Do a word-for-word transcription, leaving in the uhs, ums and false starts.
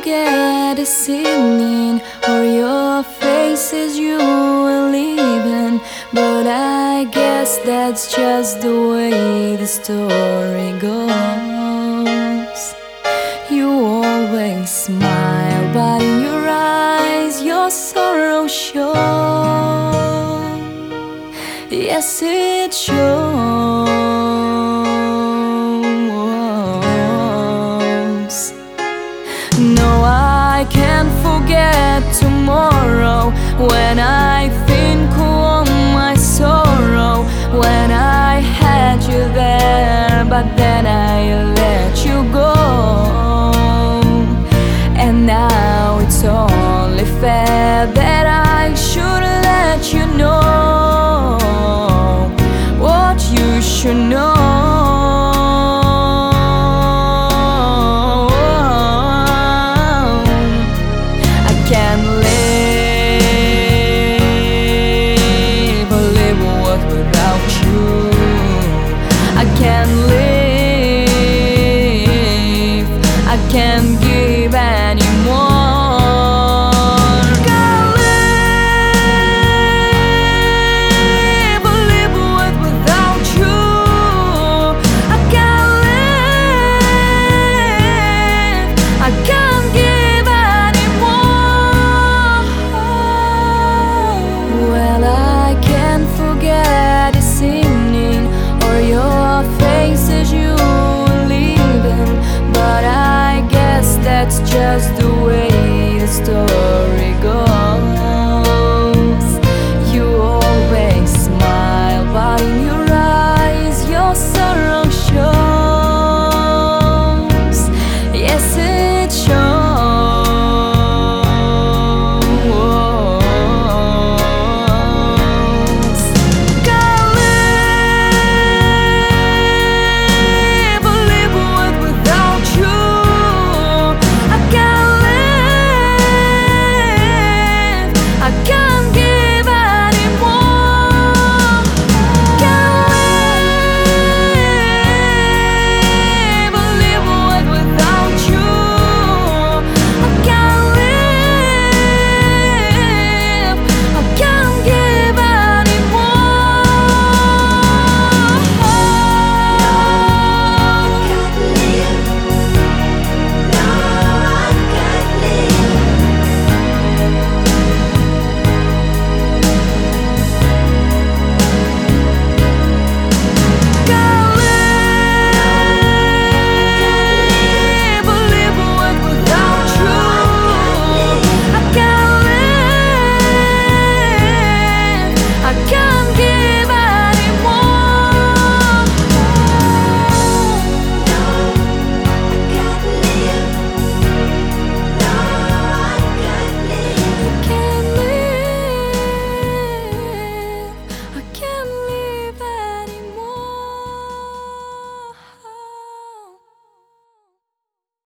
forget this evening or your faces you were leaving, but I guess that's just the way the story goes. You always smile, but in your eyes your sorrow shows. Yes, it shows. No, I can't forget tomorrow when I think of my sorrow, when I had you there, but then